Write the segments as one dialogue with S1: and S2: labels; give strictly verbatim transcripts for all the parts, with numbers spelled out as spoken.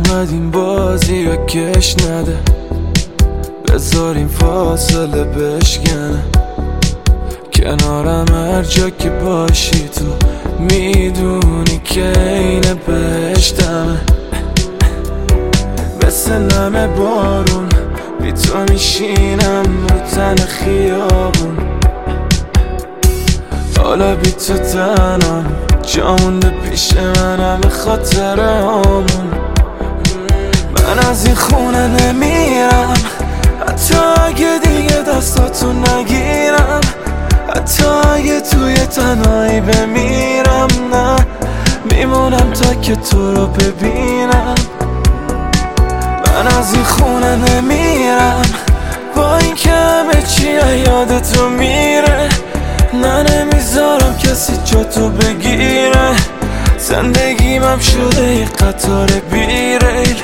S1: انقدر این بازی رو کش نده، بذار این فاصله بشکنه. کنارم هر جا که باشی تو میدونی که اینه بهشتمه. مثل نم بارون بی تو میشینم رو تن خیابون. حالا بی تو تنم جا مونده پیش منم به خاطر همون. من از این خونه نمیرم حتی اگه دیگه دستاتو نگیرم، حتی اگه توی تنهایی بمیرم. نه میمونم تا که تو رو ببینم. من از این خونه نمیرم با این که همه چی یادتو میره. نه نمیذارم کسی جا تو بگیره. زندگیم هم شده یه قطار بیریل.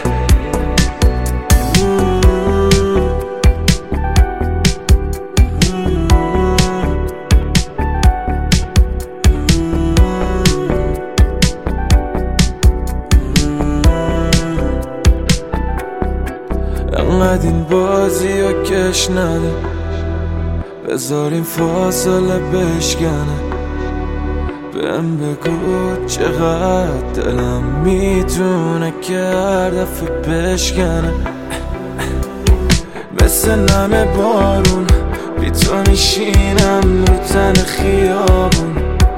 S1: انقدر این بازی رو کش نده، بذار این فاصله بشکنه. بهم بگو چقدر دلم میتونه که هر دفعه بشکنه. مثل نم بارون بی تو میشینم رو تن خیابون.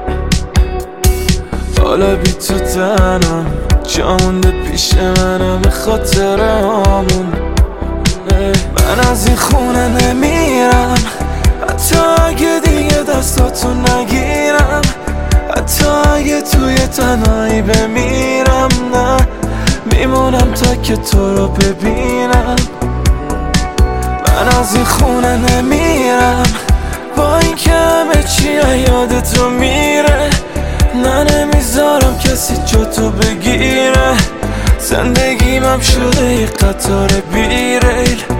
S1: حالا بی تو تنم جا مونده پیش منم به خاطر همون. من از این خونه نمیرم حتی اگه دیگه دستاتو نگیرم، حتی اگه توی تنهایی بمیرم. نه میمونم تا که تو رو ببینم. من از این خونه نمیرم با این که همه چی یادتو میره. نه نمیذارم کسی جا تو بگیره. زندگیم هم شده یه قطار بیریل.